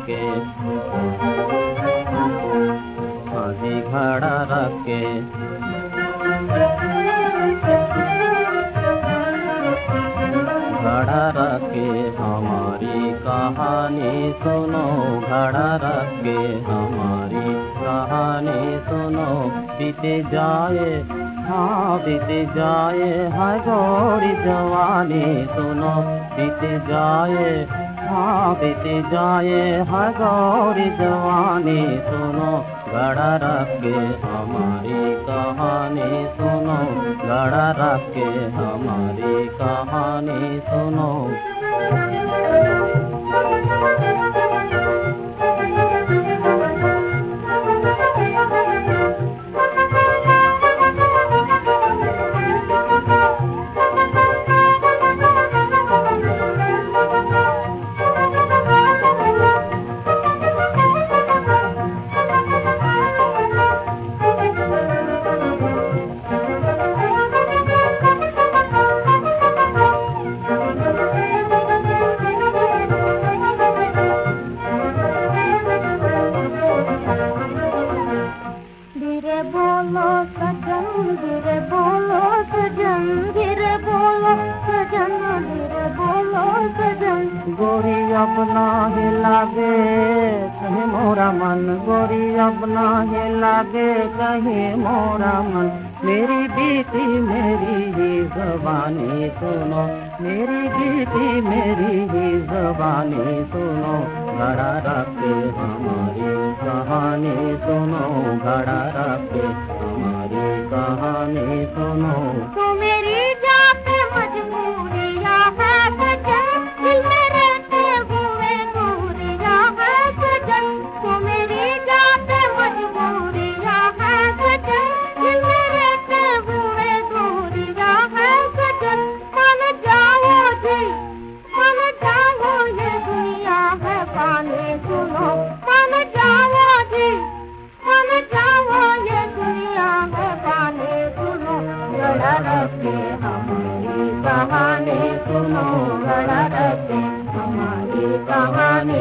के, हाँ जी घड़ा रख के। घड़ा रख के हमारी कहानी सुनो, घड़ा रख के हमारी कहानी सुनो। बीते जाए, हाँ बीते जाए है गोरी जवानी सुनो। बीते जाए, हाँ बीते जाए है गोरी जवानी सुनो। घड़ा रख के हमारी कहानी सुनो, घड़ा रख के हमारी कहानी सुनो। धीरे बोलो सजन, धीरे बोलो सजन, धीरे बोलो सजन, धीरे बोलो सजन। गोरी अपना ही लागे कहीं मोरा मन, गोरी अपना ही लागे कहीं मोरा मन। मेरी बीती मेरी ही ज़बानी सुनो, मेरी बीती मेरी ही ज़बानी सुनो। घड़ा रख के हमारी कहानी सुनो, घड़ा रख के हमारी कहानी सुनो। तो मेरी जाते मजबूरियाँ है सजन, दिल में रहते हुए दूरियाँ है सजन। तो मेरी जाते मजबूरियाँ है सजन, दिल में रहते हुए दूरियाँ है सजन। मान जाओ जी, मान जाओ ये दुनिया है पानी सुनो। मान जाओ जी, मान जाओ ये दुनिया है पानी सुनो। घड़ा रख के हमारी कहानी सुनो, घड़ा रख के हमारी कहानी